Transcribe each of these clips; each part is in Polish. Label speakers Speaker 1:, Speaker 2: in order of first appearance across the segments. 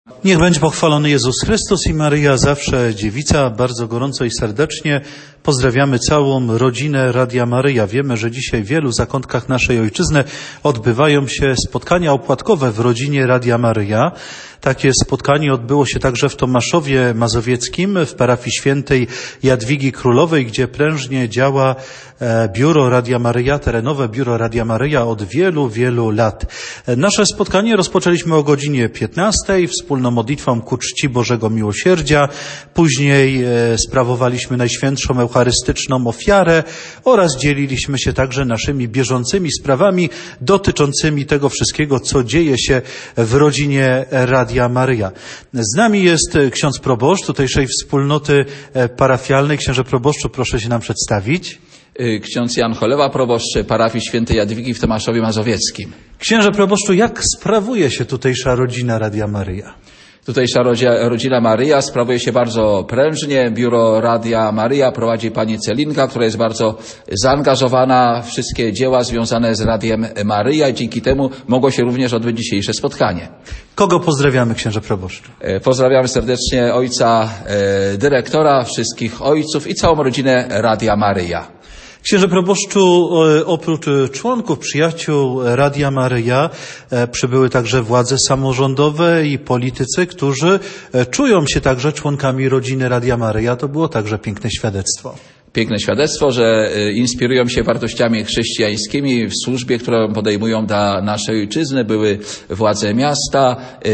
Speaker 1: Niech będzie pochwalony Jezus Chrystus i Maryja zawsze dziewica. Bardzo gorąco i serdecznie pozdrawiamy całą rodzinę Radia Maryja. Wiemy, że dzisiaj w wielu zakątkach naszej ojczyzny odbywają się spotkania opłatkowe w rodzinie Radia Maryja. Takie spotkanie odbyło się także w Tomaszowie Mazowieckim, w parafii świętej Jadwigi Królowej, gdzie prężnie działa biuro Radia Maryja, terenowe biuro Radia Maryja od wielu, wielu lat. Nasze spotkanie rozpoczęliśmy o godzinie 15:00 wspólną modlitwą ku czci Bożego Miłosierdzia. Później sprawowaliśmy Najświętszą Eucharystyczną ofiarę oraz dzieliliśmy się także naszymi bieżącymi sprawami dotyczącymi tego wszystkiego, co dzieje się w rodzinie Radia Maryja. Z nami jest ksiądz proboszcz tutejszej wspólnoty parafialnej. Księże proboszczu, proszę się nam przedstawić.
Speaker 2: Ksiądz Jan Cholewa, proboszcz parafii świętej Jadwigi w Tomaszowie Mazowieckim.
Speaker 1: Księże proboszczu, jak sprawuje się tutejsza rodzina Radia Maryja?
Speaker 2: Tutejsza rodzina Maryja sprawuje się bardzo prężnie. Biuro Radia Maryja prowadzi pani Celinka, która jest bardzo zaangażowana w wszystkie dzieła związane z Radiem Maryja i dzięki temu mogło się również odbyć dzisiejsze spotkanie.
Speaker 1: Kogo pozdrawiamy, księże proboszczu?
Speaker 2: Pozdrawiamy serdecznie ojca dyrektora, wszystkich ojców i całą rodzinę Radia Maryja.
Speaker 1: Księże proboszczu, oprócz członków, przyjaciół Radia Maryja przybyły także władze samorządowe i politycy, którzy czują się także członkami rodziny Radia Maryja. To było także piękne świadectwo.
Speaker 2: Piękne świadectwo, że inspirują się wartościami chrześcijańskimi w służbie, którą podejmują dla naszej ojczyzny. Były władze miasta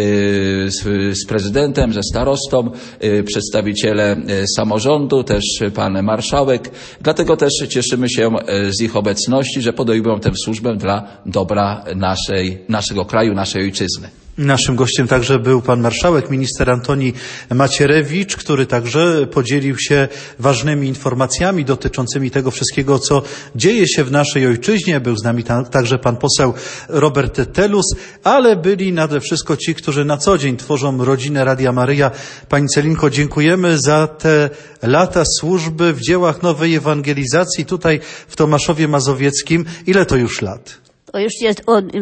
Speaker 2: z prezydentem, ze starostą, przedstawiciele samorządu, też pan marszałek. Dlatego też cieszymy się z ich obecności, że podejmują tę służbę dla dobra naszego kraju, naszej ojczyzny.
Speaker 1: Naszym gościem także był pan marszałek, minister Antoni Macierewicz, który także podzielił się ważnymi informacjami dotyczącymi tego wszystkiego, co dzieje się w naszej ojczyźnie. Był z nami także pan poseł Robert Telus, ale byli nade wszystko ci, którzy na co dzień tworzą rodzinę Radia Maryja. Pani Celinko, dziękujemy za te lata służby w dziełach nowej ewangelizacji tutaj w Tomaszowie Mazowieckim. Ile to już lat?
Speaker 3: To już jest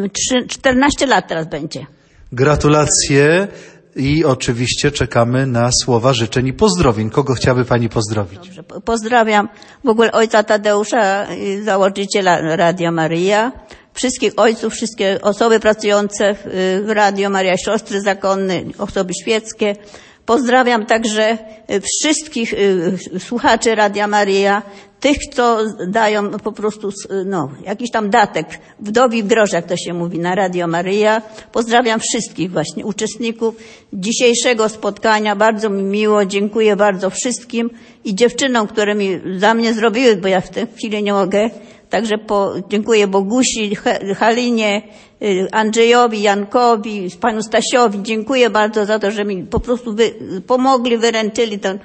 Speaker 3: 14 lat teraz będzie.
Speaker 1: Gratulacje i oczywiście czekamy na słowa życzeń i pozdrowień. Kogo chciałaby pani pozdrowić?
Speaker 3: Dobrze, pozdrawiam w ogóle ojca Tadeusza, założyciela Radia Maryja, wszystkich ojców, wszystkie osoby pracujące w Radio Maryja, siostry zakonne, osoby świeckie. Pozdrawiam także wszystkich słuchaczy Radia Maryja, tych, co dają po prostu, jakiś tam datek, wdowi grosz, jak to się mówi, na Radio Maryja. Pozdrawiam wszystkich właśnie uczestników dzisiejszego spotkania. Bardzo mi miło, dziękuję bardzo wszystkim i dziewczynom, które mi za mnie zrobiły, bo ja w tej chwili nie mogę. Także dziękuję Bogusi, Halinie, Andrzejowi, Jankowi, panu Stasiowi. Dziękuję bardzo za to, że mi po prostu pomogli, wyręczyli ten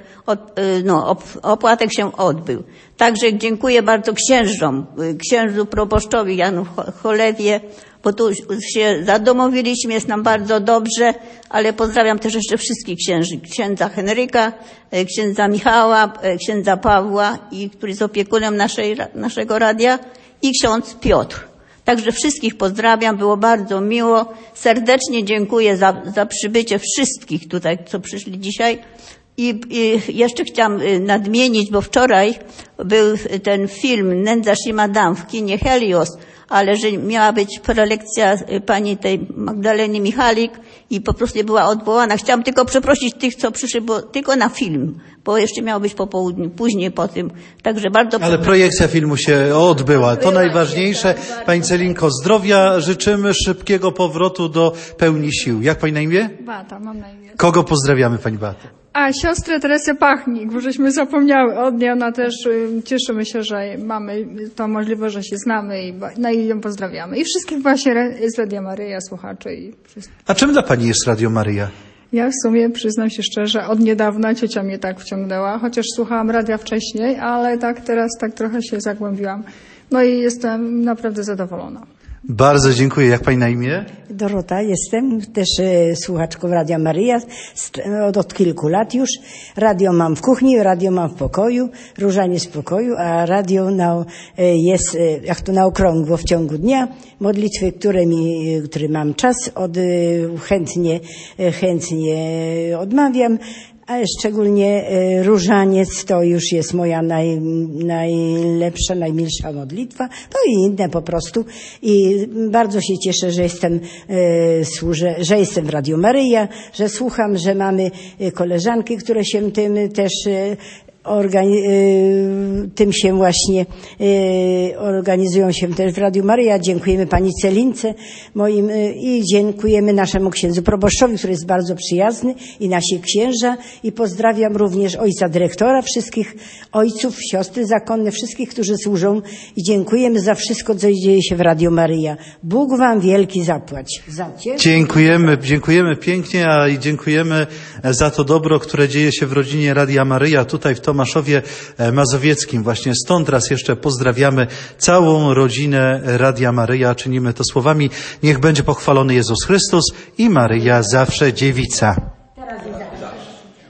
Speaker 3: opłatek się odbył. Także dziękuję bardzo księdzu proboszczowi Janu Cholewie, bo tu się zadomowiliśmy, jest nam bardzo dobrze, ale pozdrawiam też jeszcze wszystkich księży, księdza Henryka, księdza Michała, księdza Pawła, który jest opiekunem naszego radia, i ksiądz Piotr. Także wszystkich pozdrawiam, było bardzo miło. Serdecznie dziękuję za przybycie wszystkich tutaj, co przyszli dzisiaj. I jeszcze chciałam nadmienić, bo wczoraj był ten film Nędzarz i Madame w kinie Helios, ale że miała być prelekcja pani tej Magdaleny Michalik i po prostu nie była odwołana. Chciałam tylko przeprosić tych, co przyszli, bo tylko na film, bo jeszcze miało być po południu, później po tym. Także bardzo...
Speaker 1: Ale projekcja filmu się odbyła. To najważniejsze. Pani Celinko, zdrowia życzymy, szybkiego powrotu do pełni sił. Jak pani na imię?
Speaker 4: Beata, mam na imię.
Speaker 1: Kogo pozdrawiamy, pani Beato?
Speaker 4: A siostrę Teresę Pachnik, bo żeśmy zapomniały od niej, ona też cieszymy się, że mamy tą możliwość, że się znamy i ją pozdrawiamy. I wszystkich właśnie z Radia Maryja, słuchaczy i wszystkich.
Speaker 1: A czym dla pani jest Radio Maryja?
Speaker 4: Ja w sumie przyznam się szczerze, od niedawna ciocia mnie tak wciągnęła, chociaż słuchałam radia wcześniej, ale tak teraz tak trochę się zagłębiłam. No i jestem naprawdę zadowolona.
Speaker 1: Bardzo dziękuję. Jak pani na imię?
Speaker 5: Dorota jestem, też słuchaczką Radia Maryja od kilku lat już. Radio mam w kuchni, radio mam w pokoju, różaniec w pokoju, a radio jest jak to na okrągło w ciągu dnia. Modlitwy, które mam czas, chętnie odmawiam. A szczególnie różaniec to już jest moja najlepsza, najmilsza modlitwa. No i inne po prostu. I bardzo się cieszę, że że jestem w Radiu Maryja, że słucham, że mamy koleżanki, które się tym też organizują się też w Radiu Maryja. Dziękujemy pani Celince i dziękujemy naszemu księdzu proboszczowi, który jest bardzo przyjazny, i nasi księża, i pozdrawiam również ojca dyrektora, wszystkich ojców, siostry zakonne, wszystkich, którzy służą, i dziękujemy za wszystko, co dzieje się w Radiu Maryja. Bóg wam wielki zapłać.
Speaker 1: Dziękujemy pięknie, a i dziękujemy za to dobro, które dzieje się w rodzinie Radia Maryja tutaj w Tomaszowie Mazowieckim. Właśnie stąd raz jeszcze pozdrawiamy całą rodzinę Radia Maryja. Czynimy to słowami: niech będzie pochwalony Jezus Chrystus i Maryja zawsze dziewica.